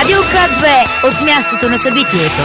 Радио К2 от мястото на събитието.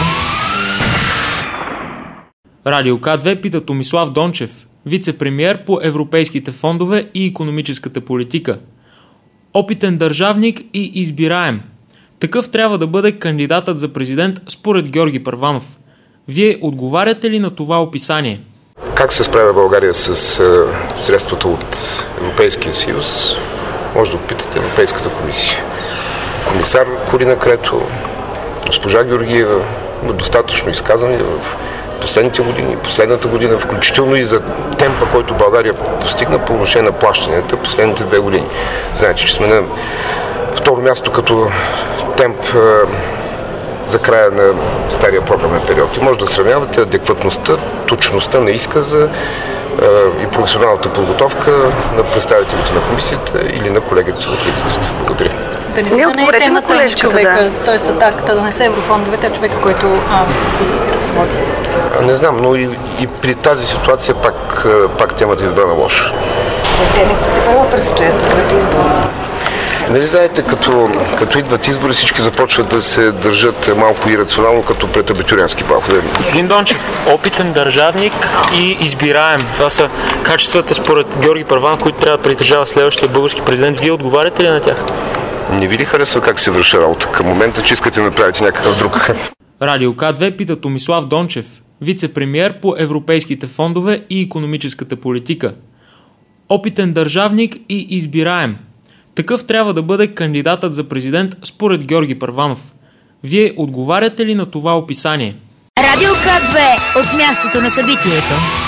Радио К2 пита Томислав Дончев, вице-премиер по европейските фондове и икономическата политика. Опитен държавник и избираем. Такъв трябва да бъде кандидатът за президент според Георги Първанов. Вие отговаряте ли на това описание? Как се справя България с средствата от Европейския съюз? Може да опитате Европейската комисия. Комисар Корина Крето, госпожа Георгиева, достатъчно изказани в последните години, последната година, включително и за темпа, който България постигна по отношение на плащанията последните 2 години. Знаете, че сме на второ място като темп за края на стария програмен период. И може да сравнявате адекватността, точността на изказа и професионалната подготовка на представителите на комисията или на колегите от левицата. Благодаря. Да не отговорете на човека, т.е. атаката да не са еврофондовете, а човека, който ги ръководи. Не знам, но и при тази ситуация пак темата е избрана лошо. Те първо предстоят избори. Нали знаете, като идват избори, всички започват да се държат малко ирационално, като пред абитюриентски бал. Господин Дончев, опитен държавник и избираем. Това са качествата според Георги Първанов, които трябва да притежава следващия български президент. Вие отговаряте ли на тях? Не ви ли харесва как се върши работа към момента, че искате да направите някакъв друг? Радио К2 пита Томислав Дончев, вице-премиер по европейските фондове и икономическата политика. Опитен държавник и избираем. Такъв трябва да бъде кандидатът за президент според Георги Първанов. Вие отговаряте ли на това описание? Радио К2 от мястото на събитието.